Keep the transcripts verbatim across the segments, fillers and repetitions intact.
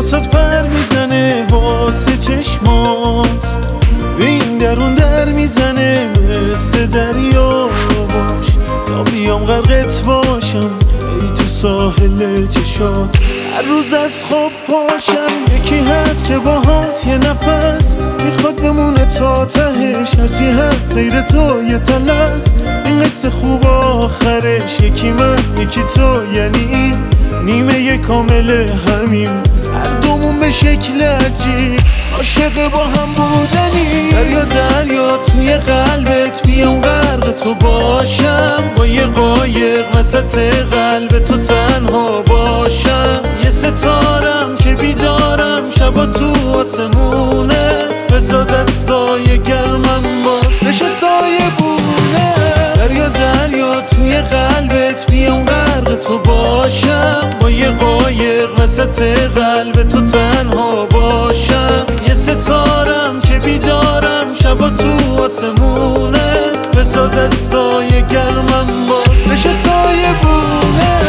حسات پر میزنه واسه چشمات، این درون در میزنه مثل دریا باش. تا بیام غرقت باشم ای تو ساحل چشات، هر روز از خواب پاشم یکی هست که باهات یه نفس میخواد بمونه تا تهش، هرچی هست غیر تو یه تلس. این قصه خوب آخرش یکی من یکی تو، یعنی این نیمه یه کامل همین، هر دومون به شکل عجیب عاشق با هم بودنی. دریا دریا توی قلبت بیام غرق تو باشم، با یه قایق وسط قلب تو تنها باشم. یه ستارم که بیدارم شبا تو آسمونت، بزا دستای گرمم باز بشه سایه بونه. دریا دریا توی قلبت بیام غرق تو باشم، با یه قایق وسط قلب تو تنها باشم. یه ستارم که بیدارم شبا تو آسمونت، بزا دستای گرمم باز بشه سایه بونه.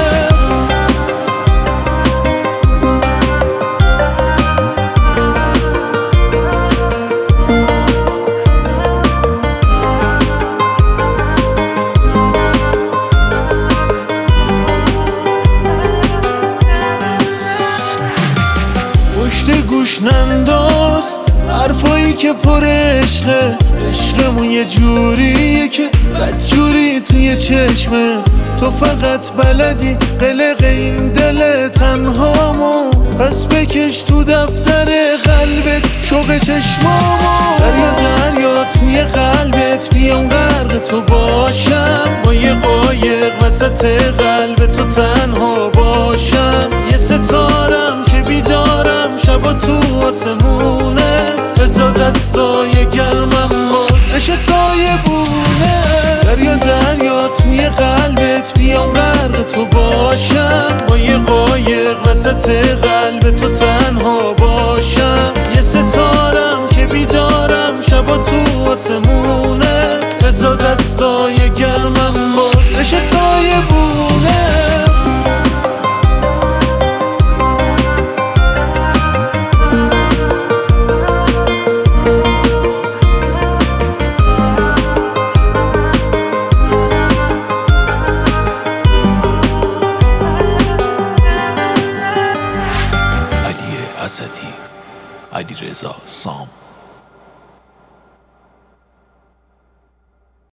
پشت گوش ننداز حرفایی که پر عشقه، عشقمون یه جوریه که بدجوری توی چشمه. تو فقط بلدی قلق این دل تنهامو، پس بکش تو دفتر قلبت شوق چشمامو. دریا دریا توی قلبت بیام غرق تو باشم، با یه قایق وسط قلب تو تنها باشم. یه ستارم که بیدارم شبا تو آسمونت، بزا دستای گرمم باز بشه سایه بونه. دریا دریا توی قلبت بیام غرق تو باشم، با یه قایق وسط قلب تو تنها باشم. یه ستارم که بیدارم شبا تو آسمونت، بزا دستای گرمم باز بشه سایه بونه. اسدی، علیرضا سام.